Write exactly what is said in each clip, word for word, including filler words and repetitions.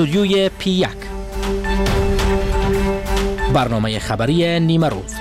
استودیوی پی یک، برنامه خبری نیمه روز.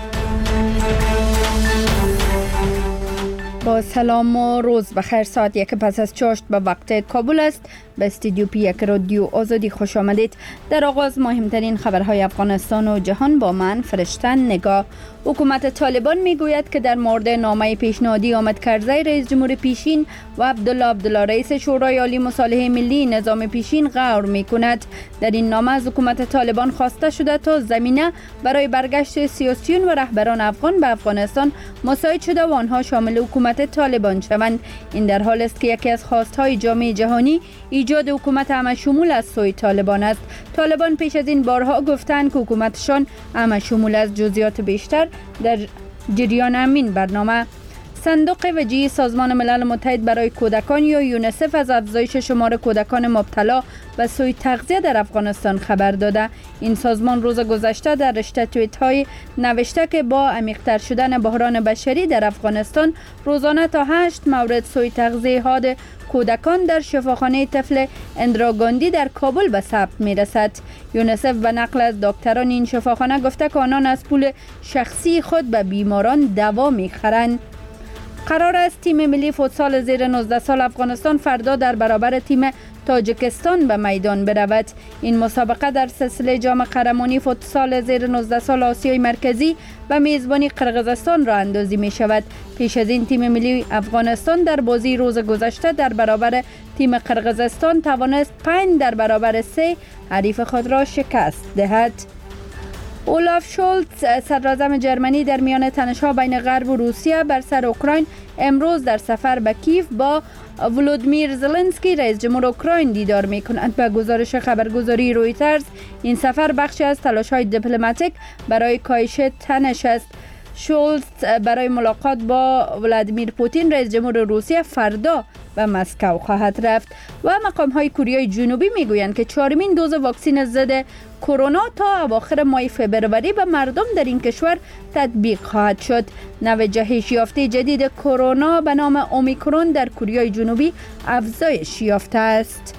با سلام و روز بخیر. ساعت یک پس از چاشت به وقت کابل است. به استودیو پی یک رادیو آزادی خوش آمدید. در آغاز مهمترین خبرهای افغانستان و جهان با من فرشته نگاه. حکومت طالبان میگوید که در مورد نامه پیشنهادی آمد کرزی رئیس جمهور پیشین و عبدالله عبدالله رئیس شورای عالی مصالحه ملی نظام پیشین غور میکند. در این نامه از حکومت طالبان خواسته شده تا زمینه برای برگشت سیاسیون و رهبران افغان به افغانستان مساعد شده و آنها شامل حکومت طالبان شوند. این در حال است که یکی از خواستهای جامعه جهانی ایجاد حکومت همه شمول از سوی طالبان است. طالبان پیش از این بارها گفتند که حکومتشان همه شمول از جزئیات بیشتر در جریان همین برنامه. صندوق وجهی سازمان ملل متحد برای کودکان یا یونیسف از افزایش شمار کودکان مبتلا به سوء تغذیه در افغانستان خبر داده. این سازمان روز گذشته در رشته توییت های نوشته که با عمیق‌تر شدن بحران بشری در افغانستان روزانه تا هشت مورد سوء تغذیه حاد کودکان در شفاخانه طفل اندرا گاندی در کابل به ثبت می رسد. یونیسف به نقل از دکتران این شفاخانه گفته که آنان از پول شخصی خود به بیماران دوا می خرند. قرار است تیم ملی فوتسال زیر نوزده سال افغانستان فردا در برابر تیم تاجیکستان به میدان برود. این مسابقه در سلسله جام قهرمانی فوتسال زیر نوزده سال آسیای مرکزی به میزبانی قرقیزستان راه اندازی می شود. پیش از این تیم ملی افغانستان در بازی روز گذشته در برابر تیم قرقیزستان توانست پنج در برابر سه حریف خود را شکست دهد. اولاف شولتز صدراعظم جرمنی در میان تنش‌ها بین غرب و روسیه بر سر اوکراین امروز در سفر به کیف با ولودیمیر زلنسکی رئیس جمهور اوکراین دیدار می‌کند. به گزارش خبرگزاری رویترز این سفر بخشی از تلاش‌های دیپلماتیک برای کاهش تنش است. شولتز برای ملاقات با ولادیمیر پوتین رئیس جمهور روسیه فردا به مسکو خواهد رفت. و مقام‌های کره جنوبی میگویند که چهارمین دوز واکسن ضد کرونا تا اواخر ماه فوریه به مردم در این کشور تطبیق خواهد شد. نوع جهش یافته جدید کرونا به نام اومیکرون در کره جنوبی افزایش یافته است.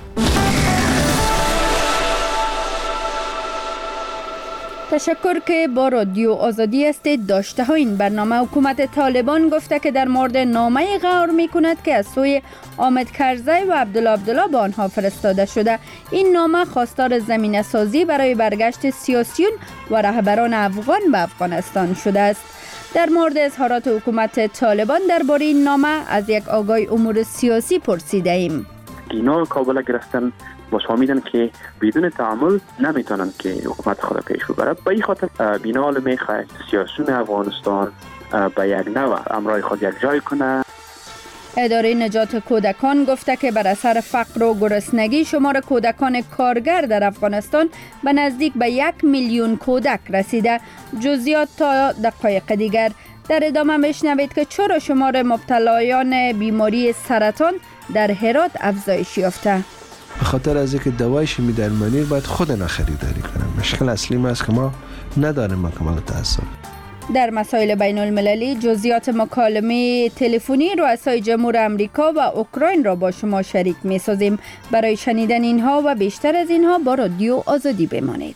تشکر که با رادیو آزادی هستید. داشته ها این برنامه. حکومت طالبان گفته که در مورد نامه غور می کند که از سوی حامد کرزی و عبدالله عبدالله به آنها فرستاده شده. این نامه خواستار زمینه سازی برای برگشت سیاسیون و رهبران افغان به افغانستان شده است. در مورد اظهارات حکومت طالبان درباره این نامه از یک آگاه امور سیاسی پرسیده ایم. اینا کابل گرفتن باز فهمیدن که بدون تعامل نمیتونن که حکومت خود پیش ببره. به این خاطر بینال میخواد سیاسیون افغانستان به یک نوع امرای خود یک جای کنه. اداره نجات کودکان گفته که بر اثر فقر و گرسنگی شمار کودکان کارگر در افغانستان به نزدیک به یک میلیون کودک رسیده. جزئیات تا دقایق دیگر. در ادامه بشنوید که چرا شمار مبتلایان بیماری سرطان در هرات افزایش یافته. به خاطر از اینکه دوای شیمی درمانی باید خودنا خریداری کنم. مشکل اصلی ما است که ما نداریم مکمل تأثیر. در مسائل بین المللی جزئیات مکالمه تلفنی رؤسای جمهور امریکا و اوکراین را با شما شریک می سازیم. برای شنیدن اینها و بیشتر از اینها با رادیو آزادی بمانید.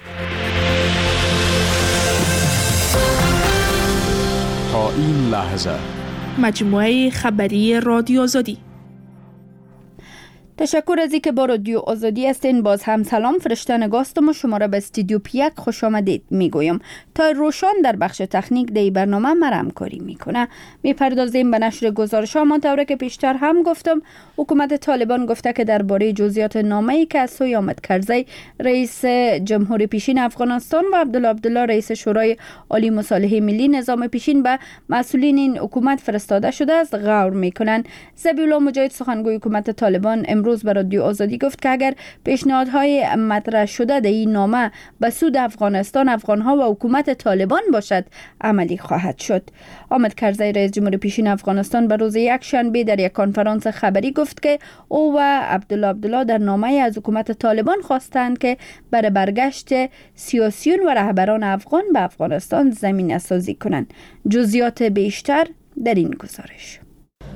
تا این لحظه مجموعه خبری رادیو آزادی. تشکر از اینکه با رادیو آزادی هستین. باز هم سلام. فرشته نگاستم و شما را به استودیو پی یک خوش آمدید میگویم. تا روشان در بخش تکنیک دی برنامه مرا همکاری میکنه. میپردازیم به نشر گزارش ها. منطوره که پیشتر هم گفتم حکومت طالبان گفته که درباره جزئیات نامه‌ای که از سوی حامد کرزی رئیس جمهور پیشین افغانستان و عبدالله عبدالله رئیس شورای عالی مصالحه ملی نظام پیشین به مسئولین این حکومت فرستاده شده است غور میکنن. ذبیح‌الله مجاهد سخنگوی حکومت طالبان امروز به رادیو آزادی گفت که اگر پیشنهادهای مطرح شده در این نامه به سود افغانستان، افغانها و حکومت طالبان باشد عملی خواهد شد. حامد کرزی رئیس جمهور پیشین افغانستان به روز یک شنبه در یک کنفرانس خبری گفت که او و عبدالله عبدالله در نامه از حکومت طالبان خواستند که برای برگشت سیاسیون و رهبران افغان به افغانستان زمینه سازی کنند. جزئیات بیشتر در این گزارش.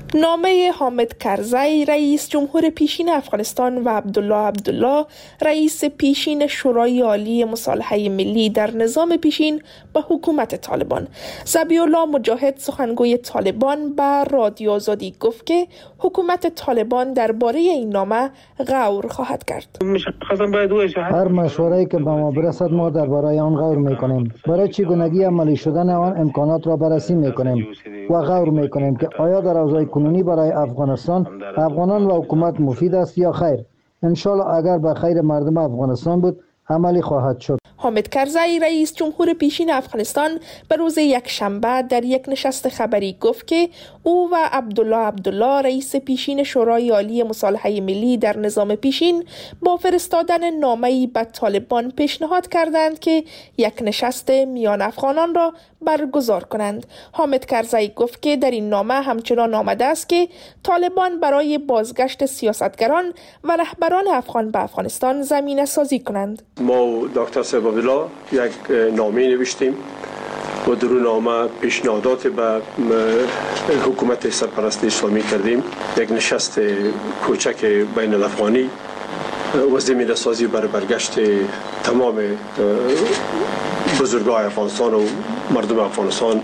نامه حامد کرزی رئیس جمهور پیشین افغانستان و عبدالله عبدالله رئیس پیشین شورای عالی مصالحه ملی در نظام پیشین به حکومت طالبان. ذبیح الله مجاهد سخنگوی طالبان به رادیو آزادی گفت که حکومت طالبان درباره این نامه غور خواهد کرد. هر مشوره‌ای که به ما برسد ما درباره آن غور میکنیم. برای چگونگی عملی شدن آن امکانات را بررسی میکنیم و غور میکنیم که آیا در اوضاع کنونی برای افغانستان افغانان و حکومت مفید است یا خیر. انشالله اگر به خیر مردم افغانستان بود عملی خواهد شد. حامد کرزی رئیس جمهور پیشین افغانستان به روز یک شنبه در یک نشست خبری گفت که او و عبدالله عبدالله رئیس پیشین شورای عالی مصالحه ملی در نظام پیشین با فرستادن نامه‌ای به طالبان پیشنهاد کردند که یک نشست میان افغانان را برگزار کنند. حامد کرزی گفت که در این نامه همچنان آمده است که طالبان برای بازگشت سیاستگران و رهبران افغان به افغانستان زمینه سازی کنند. ما دکتر عبدالله یک نامه نوشتیم و در اون نامه پیشنهادات به حکومت سرپرست اسلامی کردیم. یک نشست کوچک بین الافغانی و زمینه سازی برای برگشت تمام بزرگان افغانستان و مردم افغانستان.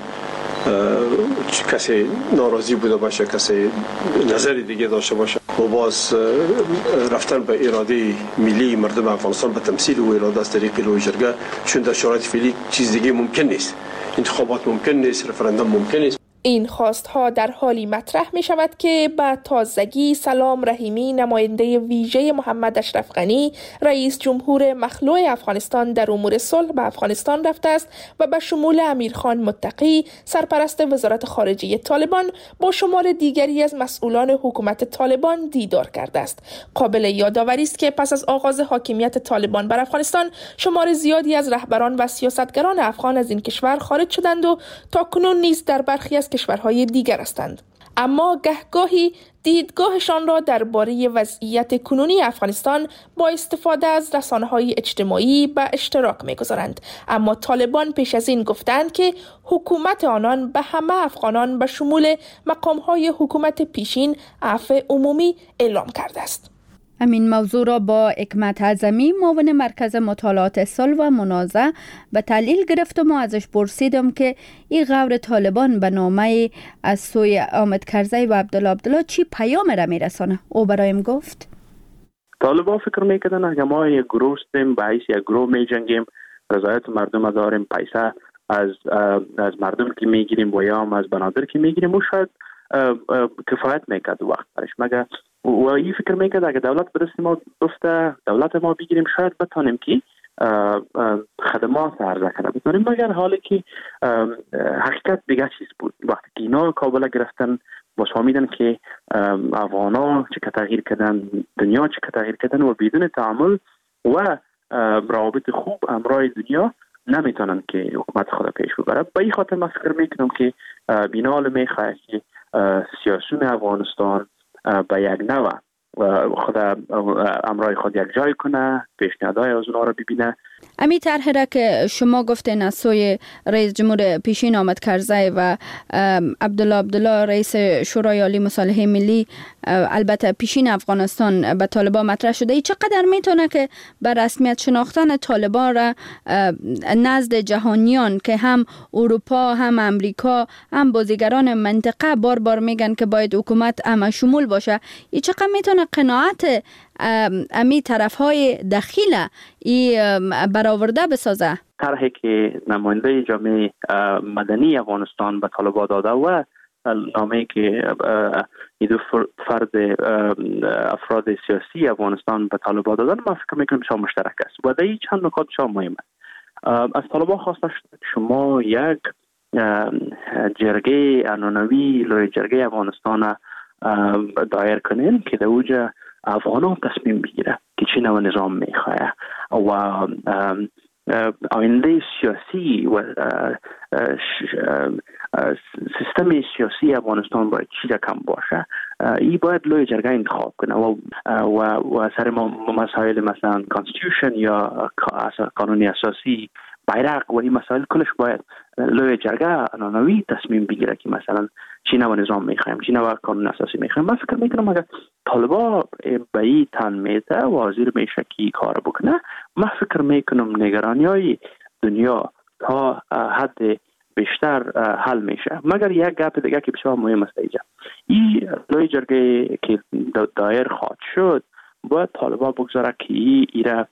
کسی ناراضی بوده باشه، کسی نظری دیگه داشته باشه و باز رفتن به اراده ملی مردم افغانستان به تمثیل و اراده از طریق لوی جرگه، چون در شرایط فعلی چیز دیگه ممکن نیست. انتخابات ممکن نیست، رفراندوم ممکن نیست. این خواستها در حالی مطرح می شود که به تازگی سلام رحیمی نماینده ویژه محمد اشرف غنی رئیس جمهور مخلوع افغانستان در امور صلح به افغانستان رفته است و به شمول امیرخان متقی سرپرست وزارت خارجه طالبان با شمار دیگری از مسئولان حکومت طالبان دیدار کرده است. قابل یادآوری است که پس از آغاز حاکمیت طالبان بر افغانستان شمار زیادی از رهبران و سیاستگران افغان از این کشور خارج شدند و تاکنون نیز در برخی از کشورهای دیگر هستند. اما گهگاهی دیدگاهشان را درباره وضعیت کنونی افغانستان با استفاده از رسانه‌های اجتماعی به اشتراک می‌گذارند. اما طالبان پیش از این گفتند که حکومت آنان به همه افغانان به شمول مقام‌های حکومت پیشین عفو عمومی اعلام کرده است. همین موضوع را با حکمت اعظمی معاون مرکز مطالعات صلح و منازعه به تحلیل گرفتم و ازش پرسیدم که این غور طالبان به نامه از سوی حامد کرزی و عبدالله عبدالله چی پیام را میرسانه؟ او برایم گفت طالبان فکر میکردن اگه ما یک گروه هستیم، به حیث یک گروه میجنگیم، رضایت مردم داریم، پیسه از از مردم که میگیریم و یا هم از بنادر که میگیریم، و شاید کفایت میکرد وقت برش. مگه و این فکر میکرد اگه دولت برسیم ما گفته دولت ما بگیریم شاید بتانیم که خدمات عرضه کنه بتانیم. مگر حالی که حقیقت دیگه چیز بود. وقتی که اینا کابل گرفتن باز فهمیدن که افغانا چه تغییر کردن، دنیا چه تغییر کردن و بدون تعامل و روابط خوب امرای دنیا نمیتونن که حکومت خود پیش ببره. به این خاطر من فکر میکنم که بینال میخواه که سیاسون افغانستان به یک نوع خود امرای خود یک جای کنه، پیشنهادهای از اونها را ببینه. امی طرح را که شما گفتین از سوی رئیس جمهور پیشین حامد کرزی و عبدالله عبدالله رئیس شورای عالی مصالحه ملی البته پیشین افغانستان به طالبان مطرح شده، ای چقدر میتونه که به رسمیت شناختن طالبان را نزد جهانیان که هم اروپا هم امریکا هم بازیگران منطقه بار بار میگن که باید حکومت همه شمول باشه، ای چقدر میتونه قناعت امی طرف های دخیل ای برآورده بسازه؟ طرحی که نماینده جامعه مدنی افغانستان به طالبان داده و نامه‌ای که این دو فرد افراد سیاسی افغانستان به طالبان دادن، من فکر میکنم شما مشترک است و در این چند نکات شما مهمه. از طالبان خواسته شد شما یک جرگه عنعنوی لوی جرگه افغانستان دایر کنین که در اوجه افغانان تصمیم بگیره که چی نوع نظام میخواه و آینده سیاسی و سیستم سیاسی افغانستان باید چی رقم باشه. ای باید لوی جرگه انتخاب کنه و و, و سر مسائل مثلا کانستیتوشن یا قانون اساسی بیرق و این مسائل کلش باید لوی جرگه عنعنوی تصمیم بگیره که مثلا چی نوع نظام میخوایم، چی نوع قانون اساسی میخوایم. من فکر میکنم اگر طالبا به این تن میده وزیر میشه که کار بکنه، من فکر میکنم نگرانی های دنیا تا حد بیشتر حل میشه. مگر یک گپ دیگه که بسیار مهم است اینجا، این لوی جرگه که دایر خواهد شد باید طالبا بگذاره که ایره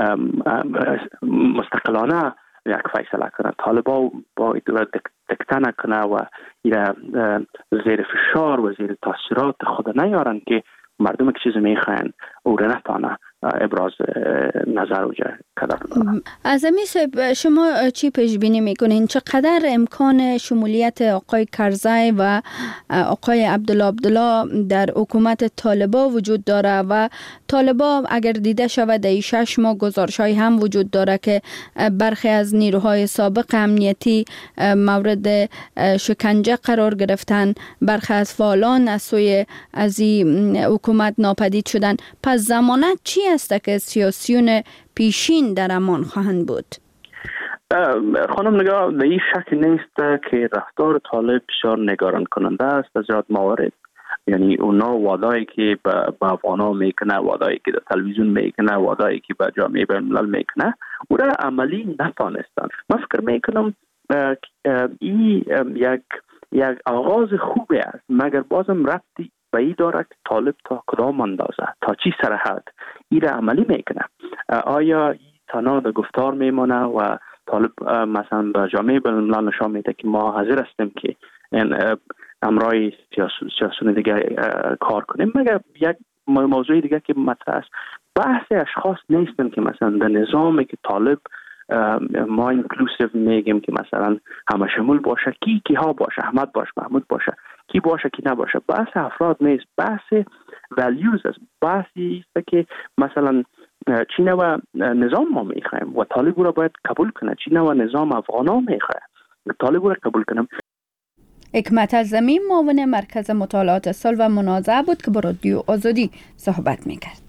مستقلانه یک فیصله کنه. طالبا با دکته نکنه و ایره زیر فشار و زیر تاثیرات خود نیارن که مردم که چیز میخواین او رو نتانه ابراز نظر وجه کده بدانه. از امی شما چی پیش بینی میکنین؟ چقدر امکان شمولیت آقای کرزی و آقای عبدالله عبدالله در حکومت طالبا وجود داره و طالبا اگر دیده شود در شش ماه گزارش های هم وجود داره که برخی از نیروهای سابق امنیتی مورد شکنجه قرار گرفتن، برخی از فعالان از سوی از این حکومت ناپدید شدن. پس ضمانت چی است که سیاسیون پیشین در امان خواهند بود؟ خانم نگاه، به این شک نیست که رفتار طالب بسیار نگران کننده است از زیاد موارد. یعنی اونا وعده‌ای که به افغانا میکنه، وعده‌ای که در تلویزیون میکنه، وعده‌ای که به جامعه بین‌الملل میکنه، او را عملی نتانستن. من فکر میکنم این یک یک آغاز خوبی است، مگر بازم ربطی به این داره که طالب تا کدام اندازه، تا چی سرحد این را عملی میکنه. آیا این تنها در گفتار میمانه و طالب مثلا به جامعه بین‌الملل نشان میده که ما حاضر هستیم که امرای سیاسون دیگه کار کنیم؟ مگر یک موضوع دیگه که مطرح است، بحث اشخاص نیستن که مثلا در نظامی که طالب ما اینکلوسیو میگیم که مثلا همه شمول باشه، کی کی ها باشه، احمد باشه، محمود باشه، کی باشه کی نباشه. بحث افراد نیست، بحث ولیوز است. بحثی است که مثلا چی نوع نظام ما میخوایم و طالب را باید قبول کنه، چی نوع نظام افغانا میخواه طالب را قبول کنیم. حکمت الزمی معاون مرکز مطالعات صلح و منازعه بود که با رادیو آزادی صحبت میکرد.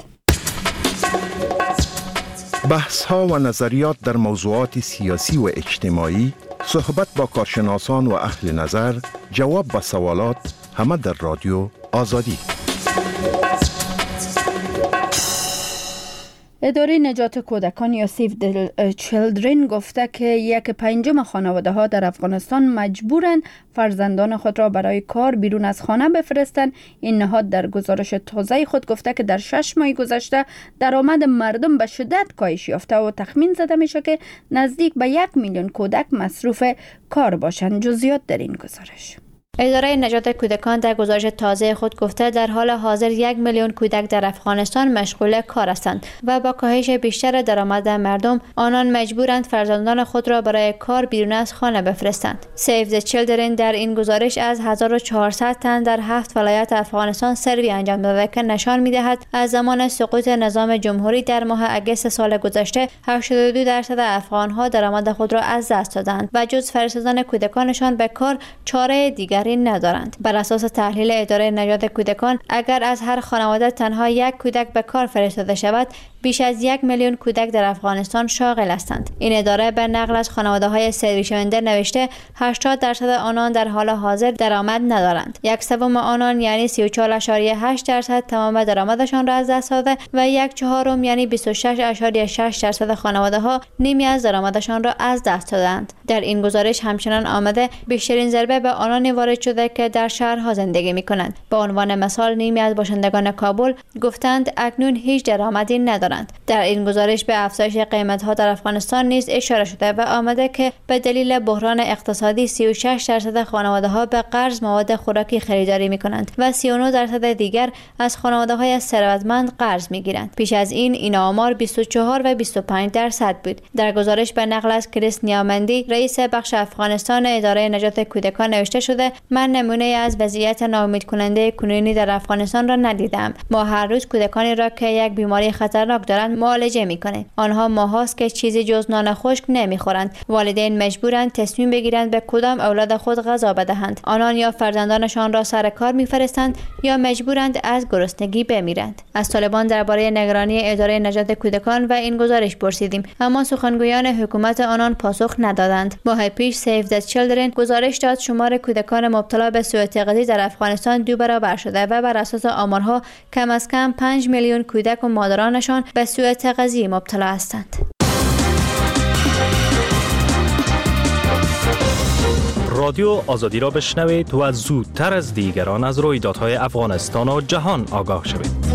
بحث ها و نظریات در موضوعات سیاسی و اجتماعی، صحبت با کارشناسان و اهل نظر، جواب به سوالات، همه در رادیو آزادی. اداره نجات کودکان یا سیو د چیلدرن گفته که یک پنجم خانواده ها در افغانستان مجبورند فرزندان خود را برای کار بیرون از خانه بفرستند. این نهاد در گزارش تازه خود گفته که در شش ماه گذشته درآمد مردم به شدت کاهش یافته و تخمین زده میشه که نزدیک به یک میلیون کودک مصروف کار باشند. جزئیات در این گزارش. اداره نجات کودکان در گزارش تازه خود گفته در حال حاضر یک میلیون کودک در افغانستان مشغول کار هستند و با کاهش بیشتر درآمد مردم آنان مجبورند فرزندان خود را برای کار بیرون از خانه بفرستند. سیو د چیلدرن در این گزارش از هزار و چهارصد تن در هفت ولایت افغانستان سروی انجام داده که نشان می‌دهد از زمان سقوط نظام جمهوری در ماه اگست سال گذشته هشتاد و دو درصد افغان‌ها درآمد خود را از دست دادند و جز فرستادن کودکانشان به کار چاره دیگر ندارند. بر اساس تحلیل اداره نجات کودکان، اگر از هر خانواده تنها یک کودک به کار فرستاده شود، بیش از یک میلیون کودک در افغانستان شاغل هستند. این اداره به نقل از خانواده‌های سروی شونده نوشته هشتاد درصد آنان در حال حاضر درآمد ندارند. یک سوم آنان یعنی سی و چهار ممیز هشت درصد تمام درآمدشان را از دست داده و یک چهارم یعنی بیست و شش ممیز شش درصد خانواده‌ها نیمی از درآمدشان را از دست دادند. در این گزارش همچنان آمده بیشترین ضربه به آنان وارد شده که در شهرها زندگی می‌کنند. به عنوان مثال نیمی از باشندگان کابل گفتند اکنون هیچ درآمدی ندارند. در این گزارش به افزایش قیمت‌ها در افغانستان نیز اشاره شده و آمده که به دلیل بحران اقتصادی سی و شش درصد خانواده‌ها به قرض مواد خوراکی خریداری می‌کنند و سی و نه درصد دیگر از خانواده‌های ثروتمند قرض می‌گیرند. پیش از این این آمار بیست و چهار و بیست و پنج درصد بود. در گزارش به نقل از کریس نیامندی رئیس بخش افغانستان اداره نجات کودکان نوشته شده من نمونه از وضعیت ناامید کننده کنونی در افغانستان را ندیدم. ما هر روز کودکانی را که یک بیماری خطرناک خاک دارند معالجه میکنه. آنها ماهاست که چیزی جز نان خشک نمیخورند. والدین مجبورند تصمیم بگیرند به کدام اولاد خود غذا بدهند. آنان یا فرزندانشان را سر کار میفرستند یا مجبورند از گرسنگی بمیرند. از طالبان درباره نگرانی اداره نجات کودکان و این گزارش پرسیدیم، اما سخنگویان حکومت آنان پاسخ ندادند. ماه پیش سیو د چیلدرن گزارش داد شمار کودکان مبتلا به سوء تغذیه در افغانستان دو برابر شده و بر اساس آمارها کم از کم پنج میلیون کودک و مادرانشان به سوء تغذیه مبتلا هستند. رادیو آزادی را بشنوید و زودتر از دیگران از رویدادهای افغانستان و جهان آگاه شوید.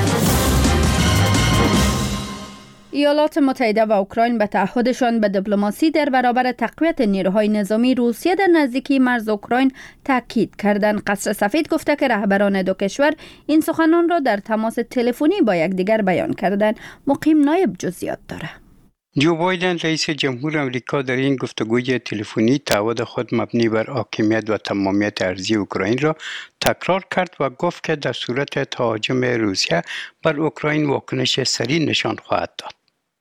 ایالات متحده و اوکراین به تعهدشان به دیپلماسی در برابر تقویت نیروهای نظامی روسیه در نزدیکی مرز اوکراین تاکید کردند. قصر سفید گفته که رهبران دو کشور این سخنان را در تماس تلفنی با یکدیگر بیان کردند. مقیم نایب جزئیات داره. جو بایدن رئیس جمهور آمریکا در این گفتگوی تلفنی تعهد خود مبنی بر حاکمیت و تمامیت ارضی اوکراین را تکرار کرد و گفت که در صورت تهاجم روسیه بر اوکراین واکنش سریع نشان خواهد داد.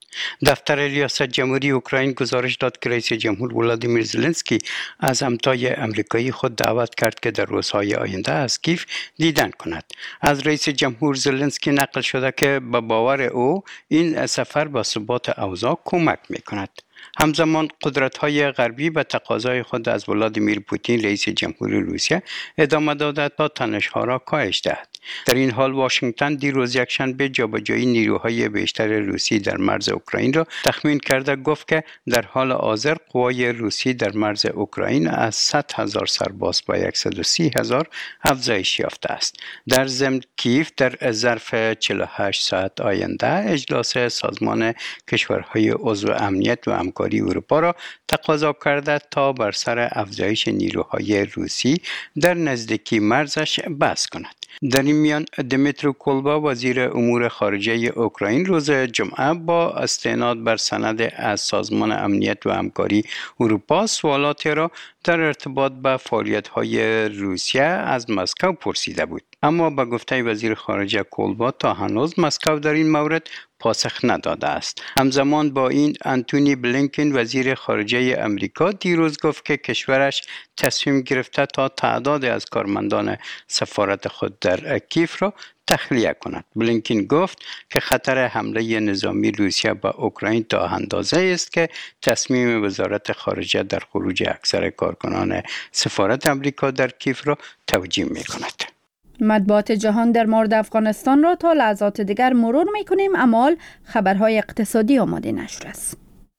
دفتر ریاست جمهوری اوکراین گزارش داد که رئیس جمهور ولادیمیر زلنسکی از همتای آمریکایی خود دعوت کرد که در روزهای آینده از کیف دیدن کند. از رئیس جمهور زلنسکی نقل شده که به باور او این سفر به ثبات اوضاع کمک می‌کند. همزمان قدرت‌های غربی به تقاضای خود از ولادیمیر پوتین رئیس جمهور روسیه ادامه داده تا تنش‌ها را کاهش دهد. در این حال واشنگتن دیروز یکشنبه جابجایی نیروهای بیشتر روسی در مرز اوکراین را تخمین کرده گفت که در حال حاضر قوای روسی در مرز اوکراین از صد هزار سرباز به صد و سی هزار افزایش یافته است. در ضمن کیف در ظرف چهل و هشت ساعت آینده اجلاس سازمان کشورهای عضو امنیت و همکاری اروپا را تقاضا کرده تا بر سر افزایش نیروهای روسی در نزدیکی مرزش بحث کند. در این میان دمیترو کولبا وزیر امور خارجه اوکراین روز جمعه با استناد بر سند از سازمان امنیت و همکاری اروپا سوالاتی را در ارتباط با فعالیت‌های روسیه از مسکو پرسیده بود. اما با گفته وزیر خارجه کولبا تا هنوز مسکو در این مورد پاسخ نداده است. همزمان با این انتونی بلینکن وزیر خارجه امریکا دیروز گفت که کشورش تصمیم گرفته تا تعداد از کارمندان سفارت خود در کیف را تخلیه کند. بلینکن گفت که خطر حمله نظامی روسیه به اوکراین تا اندازه است که تصمیم وزارت خارجه در خروج اکثر کارکنان سفارت امریکا در کیف را توجیه می کند. مطبوعات جهان در مورد افغانستان را تا لحظات دیگر مرور می‌کنیم، اما خبرهای اقتصادی آماده نشده است.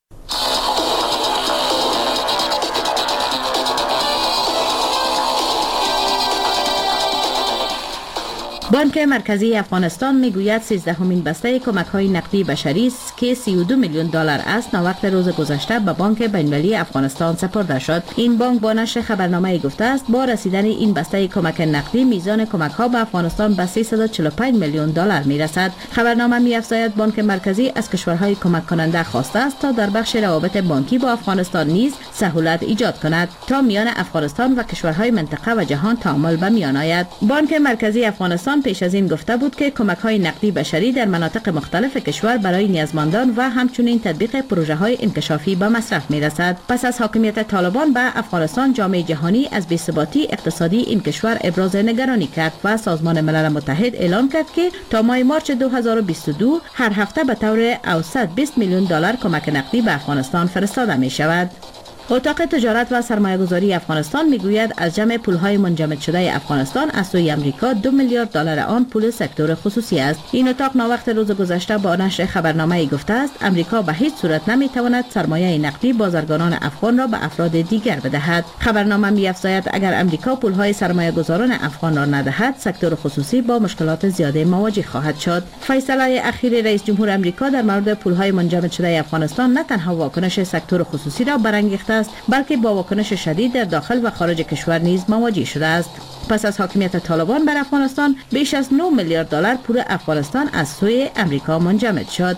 بانک مرکزی افغانستان میگوید سیزدهمین بسته کمک‌های نقدی بشری است که سی و دو میلیون دلار است ناوقت روز گذشته به بانک بین‌المللی افغانستان سپرده شد. این بانک با نشر خبرنامه گفته است با رسیدن این بسته کمک نقدی میزان کمک‌ها به افغانستان به سیصد و چهل و پنج میلیون دلار میرسد. خبرنامه می‌افزاید بانک مرکزی از کشورهای کمک کننده خواسته است تا در بخش روابط بانکی با افغانستان نیز سهولت ایجاد کند تا میان افغانستان و کشورهای منطقه و جهان تعامل به میان آید. بانک مرکزی افغانستان پیش از این گفته بود که کمک‌های نقدی بشری در مناطق مختلف کشور برای نیازمندان و همچنین تطبیق پروژه‌های انکشافی به مصرف می‌رسد. پس از حاکمیت طالبان به افغانستان، جامعه جهانی از بی‌ثباتی اقتصادی این کشور ابراز نگرانی کرد و سازمان ملل متحد اعلام کرد که تا ماه مارچ دو هزار و بیست و دو هر هفته به طور اوسط بیست میلیون دلار کمک نقدی به افغانستان فرستاده می‌شود. اتاق تجارت و سرمایه‌گذاری افغانستان میگوید از جمع پول‌های منجمد شده افغانستان از سوی آمریکا دو میلیارد دلار آن پول سکتور خصوصی است. این اتاق ناوقت روز گذشته با نشر خبرنامه گفته است آمریکا به هیچ صورت نمیتواند سرمایه نقدی بازرگانان افغان را به افراد دیگر بدهد. خبرنامه می‌افزاید اگر آمریکا پول‌های سرمایه‌گذاران افغان را ندهد، سکتور خصوصی با مشکلات زیاده مواجه خواهد شد. فیصله اخیر رئیس جمهور آمریکا در مورد پول‌های منجمد شده افغانستان نه تنها واکنش سکتور خصوصی را برانگیخته است، بلکه با واکنش شدید در داخل و خارج کشور نیز مواجه شده است. پس از حاکمیت طالبان بر افغانستان، بیش از نه میلیارد دلار پول افغانستان از سوی آمریکا منجمد شد.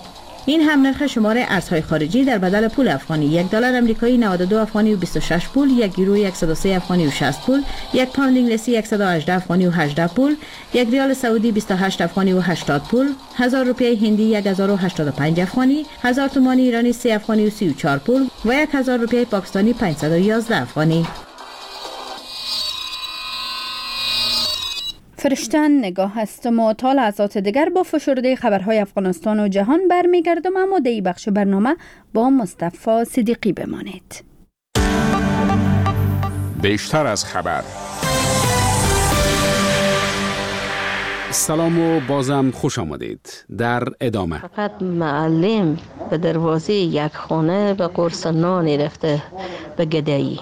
این هم نرخ شمار ارزهای خارجی در بدل پول افغانی: یک دلار آمریکایی نود و دو افغانی و بیست و شش پول، یک یورو صد و سه افغانی و شصت پول، یک پوند انگلیسی صد و هجده افغانی و هجده پول، یک ریال سعودی بیست و هشت افغانی و هشتاد پول، هزار روپیه هندی هزار و هشتاد و پنج افغانی، هزار تومان ایرانی سه افغانی و سی و چهار پول و یک هزار روپیه پاکستانی پانصد و یازده افغانی. فرشتن نگاه هستم و تا لحظات دیگر با فشرده خبرهای افغانستان و جهان برمیگردم، اما در این بخش برنامه با مصطفی صدیقی بمانید. بیشتر از خبر. سلام و بازم خوش آمدید. در ادامه فقط معلم به دروازه یک خانه به قرص نانی رفته به گدایی،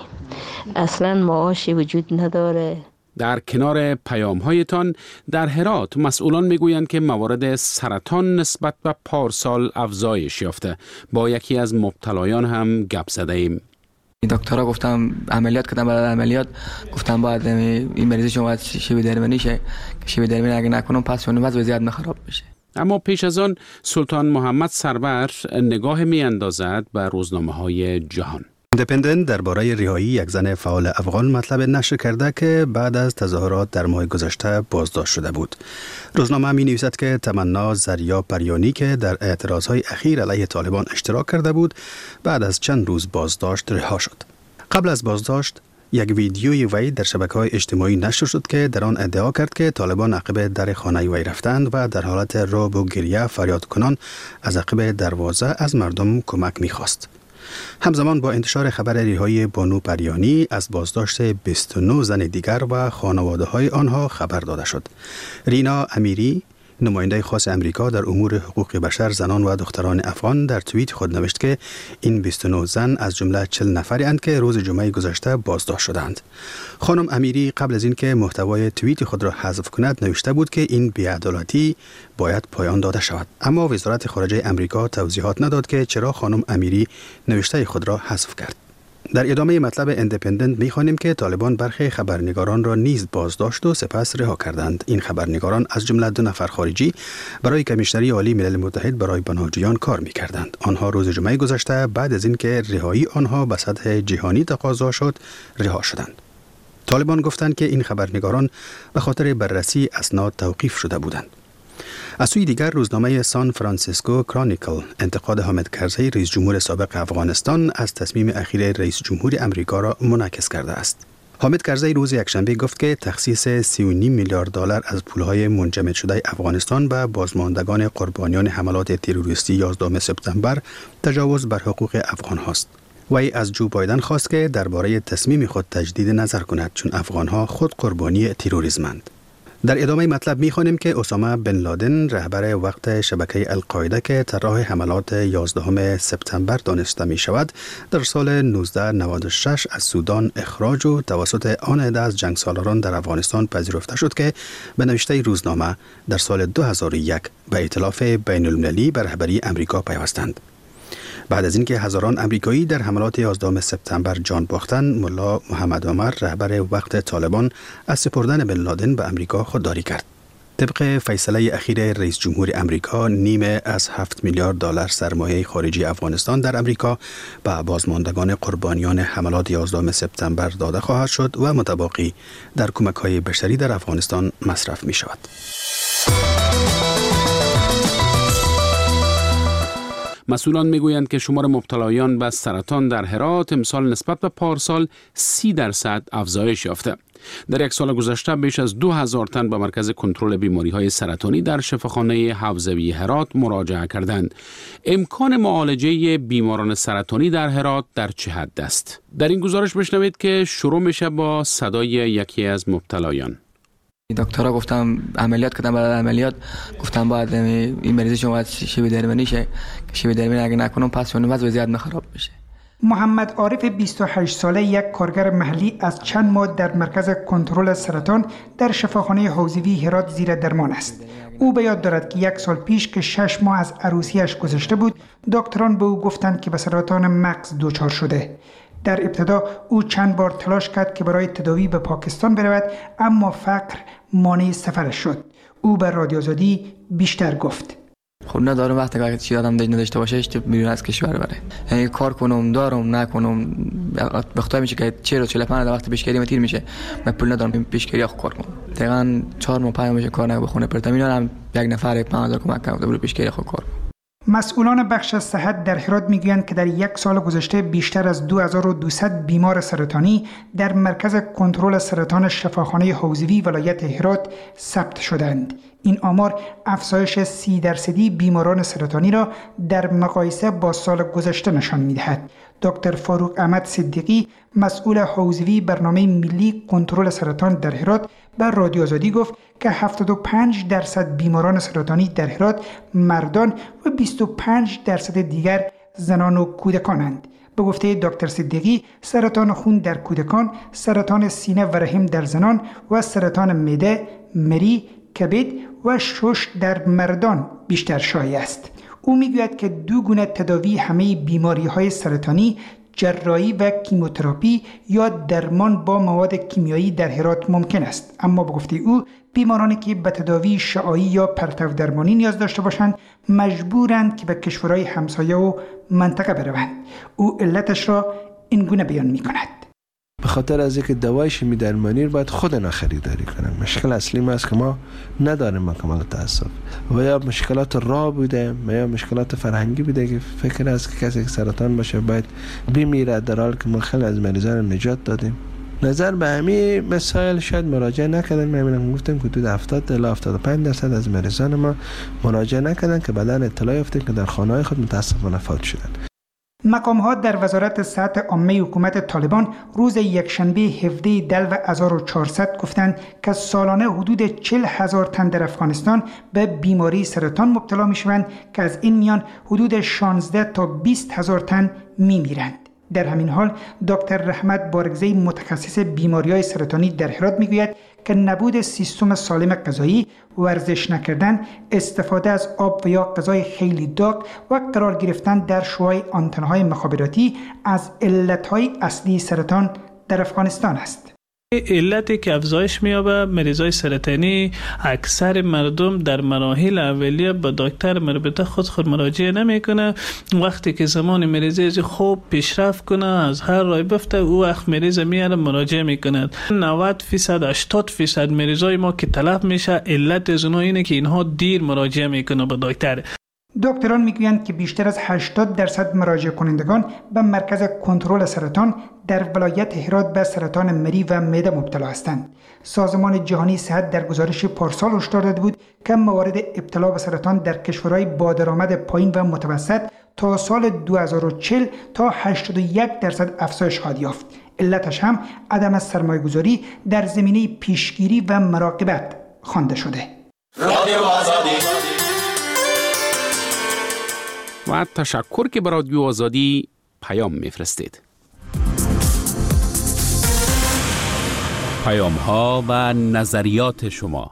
اصلا معاشی وجود نداره. در کنار پیام‌هایتان در هرات مسئولان میگویند که موارد سرطان نسبت به پارسال افزایش یافته. با یکی از مبتلایان هم گپ زده ایم. دکترها گفتم عملیات کردم، بعد عملیات گفتم باید این مریض شما باید شیوه درمانی شه که شیوه درمانی اگه نکنم پس اون وضع زیاد خراب بشه. اما پیش از آن سلطان محمد سرور نگاه می اندازد به روزنامه‌های جهان. ایندیپندنت درباره رهایی یک زن فعال افغان مطلب نشر کرده که بعد از تظاهرات در ماه گذشته بازداشت شده بود. روزنامه می نویسد که تمنا زریا پریانی که در اعتراضهای اخیر علیه طالبان اشتراک کرده بود، بعد از چند روز بازداشت رها شد. قبل از بازداشت یک ویدیوی وی در شبکه‌های اجتماعی نشر شد که در آن ادعا کرد که طالبان عقب در خانه وی رفتند و در حالت رعب و گریه فریاد کنان از عقب دروازه از مردم کمک می‌خواست. همزمان با انتشار خبر رهایی بانو پریانی از بازداشت بیست و نه زن دیگر و خانواده‌های آنها خبر داده شد. رینا امیری، نماینده خاص امریکا در امور حقوق بشر زنان و دختران افغان، در توییت خود نوشت که این بیست و نه زن از جمله چهل نفری اند که روز جمعه گذشته بازداشت شدند. خانم امیری قبل از اینکه محتوای توییت خود را حذف کند نوشته بود که این بی‌عدالتی باید پایان داده شود، اما وزارت خارجه امریکا توضیحات نداد که چرا خانم امیری نوشته خود را حذف کرد. در ادامه مطلب ایندیپندنت می‌خوانیم که طالبان برخی خبرنگاران را نیز بازداشت و سپس رها کردند. این خبرنگاران از جمله دو نفر خارجی برای کمیشنری عالی ملل متحد برای پناهجویان کار می‌کردند. آنها روز جمعه گذشته بعد از اینکه رهایی آنها به سطح جهانی تقاضا شد، رها شدند. طالبان گفتند که این خبرنگاران به خاطر بررسی اسناد توقیف شده بودند. از سوی دیگر روزنامه سان فرانسیسکو کرونیکل انتقاد حامد کرزی رئیس جمهور سابق افغانستان از تصمیم اخیر رئیس جمهور امریکا را منعکس کرده است. حامد کرزی روز یکشنبه گفت که تخصیص سی و نیم میلیارد دلار از پولهای منجمد شده افغانستان به بازماندگان قربانیان حملات تروریستی یازدهم سپتامبر تجاوز بر حقوق افغان هاست. وی از جو بایدن خواست که درباره تصمیم خود تجدید نظر کند، چون افغانها خود قربانی تروریسمند. در ادامه مطلب می‌خوانیم که اسامه بن لادن رهبر وقت شبکه القاعده که طراح حملات یازدهم سپتامبر دانسته می شود، در سال نوزده نود و شش از سودان اخراج و توسط آن عده از جنگسالاران در افغانستان پذیرفته شد که به نوشته روزنامه در سال دو هزار و یک به ائتلاف بین المللی به رهبری امریکا پیوستند. بعد از اینکه هزاران امریکایی در حملات یازدهم سپتامبر جان باختند، ملا محمد عمر رهبر وقت طالبان از سپردن بن لادن به امریکا خودداری کرد. طبق فیصله اخیر رئیس جمهور امریکا، نیمه از هفت میلیارد دلار سرمایه خارجی افغانستان در امریکا به بازماندگان قربانیان حملات یازدهم سپتامبر داده خواهد شد و متباقی در کمک‌های بشری در افغانستان مصرف می شود. مسئولان میگویند که شمار مبتلایان به سرطان در هرات امسال نسبت به پارسال سی درصد افزایش یافته. در یک سال گذشته بیش از دو هزار تن به مرکز کنترل بیماری‌های سرطانی در شفاخانه حوزوی هرات مراجعه کردند. امکان معالجه بیماران سرطانی در هرات در چه حد است؟ در این گزارش بشنوید که شروع میشه با صدای یکی از مبتلایان. دکترها گفتم عملیات کردم، بعد عملیات گفتم باید این مریض شما باید شیوه درمانی شه که شیوه درمانی اگه نکنم پس اون وضع زیاد خراب بشه. محمد عارف بیست و هشت ساله یک کارگر محلی از چند ماه در مرکز کنترل سرطان در شفاخانه حوزوی هرات زیر درمان است. او به یاد دارد که یک سال پیش که شش ماه از عروسیش گذشته بود، دکتران به او گفتند که به سرطان مغز دچار شده. در ابتدا او چند بار تلاش کرد که برای تداوی به پاکستان برود، اما فقر مانع سفرش شد. او به رادیو آزادی بیشتر گفت. خود ندارم وقتی که چیز آدم نداشته باشه هیچ بیرون از کشور بره. یعنی کار کنم دارم نکنم وقتی میشه که چهل و چهل و پنج وقت پیشگیری تیر میشه من پول ندارم پیشگیری خود کار کنم. دقیقاً چهار ماه پنج میشه کار نکنه بخونه پرتم اینا هم یک نفر پنج هزار کمک کرده برای پیشگیری خود کار. مسئولان بخش صحت در هرات میگویند که در یک سال گذشته بیشتر از دو هزار و دویست بیمار سرطانی در مرکز کنترل سرطان شفاخانه حوضوی ولایت هرات ثبت شدند. این آمار افزایش سی درصدی بیماران سرطانی را در مقایسه با سال گذشته نشان می‌دهد. دکتر فاروق احمد صدیقی مسئول حوضوی برنامه ملی کنترل سرطان در هرات به رادیو آزادی گفت که هفتاد و پنج درصد بیماران سرطانی در هرات مردان و بیست و پنج درصد دیگر زنان و کودکانند. به گفته دکتر صدیقی سرطان خون در کودکان، سرطان سینه و رحم در زنان و سرطان معده، مری، کبد و شش در مردان بیشتر شایع است. او میگوید که دو گونه تداوی همه بیماری‌های سرطانی، جراحی و کیموتراپی یا درمان با مواد کیمیایی در هرات ممکن است، اما به گفته او بیمارانی که به تداوی شعاعی یا پرتو درمانی نیاز داشته باشند مجبورند که به کشورهای همسایه و منطقه بروند. او علتش را این گونه بیان می‌کند: به خاطر از اینکه دوای شیمی درمانی رو باید خودنا خریداری کنم. مشکل اصلی ما است که ما نداریم کاملا تاسف و یا مشکلات راه بوده و یا مشکلات فرهنگی بوده که فکر است که کسی که سرطان باشه باید بمیره، در حالی که ما خیلی از مریضان نجات دادیم. نظر به همین مسائل شاید مراجعه نکردن. ما همین گفتیم که حدود هفتاد تا هفتاد و پنج درصد از مریضان ما مراجعه نکردن که بعداً اطلاع یافتیم که در خانه‌های خود متاسفانه فوت شدن. مقام‌ها در وزارت صحت عامه حکومت طالبان روز یکشنبه هفده دلو هزار و چهارصد گفتند که سالانه حدود چهل هزار تن در افغانستان به بیماری سرطان مبتلا می‌شوند که از این میان حدود شانزده تا بیست هزار تن می‌میرند. در همین حال دکتر رحمت بارگزی متخصص بیماری‌های سرطانی در هرات میگوید که نبود سیستم سالم غذایی، ورزش نکردن، استفاده از آب و یا غذای خیلی داغ و قرار گرفتن در شعاع آنتن‌های مخابراتی از علت‌های اصلی سرطان در افغانستان است. علتی که افزایش می‌یابه مریضای سرطانی، اکثر مردم در مراحل اولیه به دکتر مربوطه خود خود مراجعه نمیکنه. وقتی که زمان مریضی خوب پیشرفت کنه، از هر راه بفته، او وقت مریض میاره مراجعه میکنه. نود درصد هشتاد درصد مریضای ما که طلب میشه علت از اونها اینه که اینها دیر مراجعه میکنه به دکتر. دکتران میگویند که بیشتر از هشتاد درصد مراجعه کنندگان به مرکز کنترل سرطان در ولایت هرات به سرطان مری و معده مبتلا هستند. سازمان جهانی صحت در گزارش پارسال هشدار داده بود که موارد ابتلا به سرطان در کشورهای با درآمد پایین و متوسط تا سال دو هزار و چهل تا هشتاد و یک درصد افزایش خواهد یافت. علتش هم عدم سرمایه‌گذاری در زمینه پیشگیری و مراقبت خوانده شده. رادیو آزادی و تشکر که به رادیو آزادی پیام میفرستید. پیام ها و نظریات شما.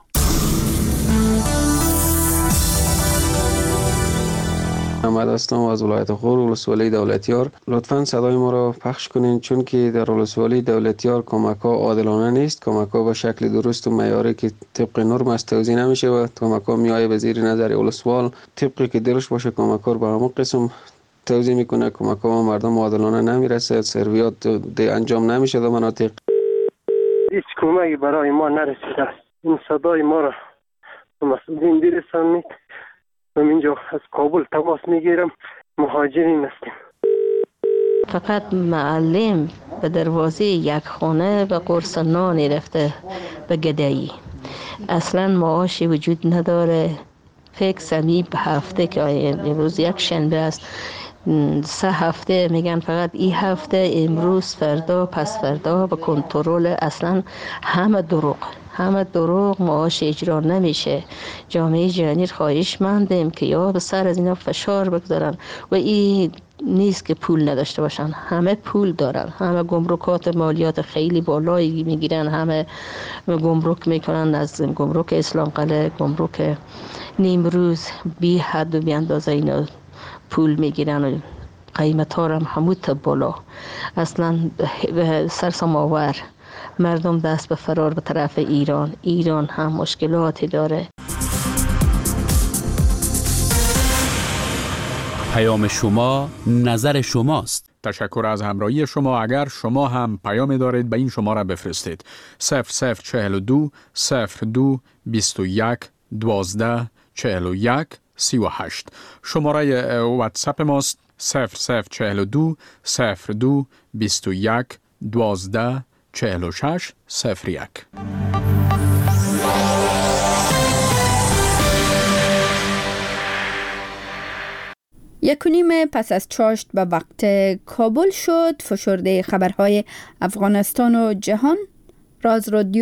محمد هستم از ولایت غور، ولسوالی دولتیار. لطفاً صدای ما را پخش کنین، چون که در ولسوالی دولتیار کمک ها عادلانه نیست. کمک ها به شکل درست و معیاری که طبق نرم است توزیع نمیشه و کمک ها میایه به زیر نظر ولسوال طبقی که دلش باشه کمک ها رو به همون قسم توزیع میکنه. کمک ها مردم عادلانه نمیرسه، سرویات ده انجام نمیشه در مناطق. هیچ کمکی برای ما نرسیده است. این صدای ما را مسئولین برسانید. من اینجا از کابل تماس میگیرم، مهاجرین هستیم. فقط معلم به دروازه یک خانه به قرص نانی رفته به گدایی. اصلا معاشی وجود نداره. فکر می به هفته که امروز یک شنبه است، سه هفته میگن فقط این هفته، امروز، فردا، پس فردا به کنترل. اصلا همه دروغ همه دروغ. معاش اجرا نمیشه. جامعه جهانی خواهش مندیم که یا به سر از اینا فشار بگذارن و این نیست که پول نداشته باشن. همه پول دارن، همه گمرکات مالیات خیلی بالایی میگیرن، همه گمرک میکنن، از گمرک اسلام قلعه، گمرک نیمروز، بی حد و بی اندازه اینا پول میگیرن و قیمت ها هم همون بالا. اصلا سرسام آور. مردم دست به فرار به طرف ایران. ایران هم مشکلاتی داره. پیام شما نظر شماست. تشکر از همراهی شما. اگر شما هم پیام دارید به این شماره بفرستید. صفر صفر چهل و دو صفر دو بیست و یک دوازده چهل و یک سی و هشت. شماره واتساپ ماست صفر صفر چهل و دو صفر دو بیست و یک دوازده چهل و شش صفر یک. یک و نیم پس از چاشت به وقت کابل شد. فشرده خبرهای افغانستان و جهان. راز رادیو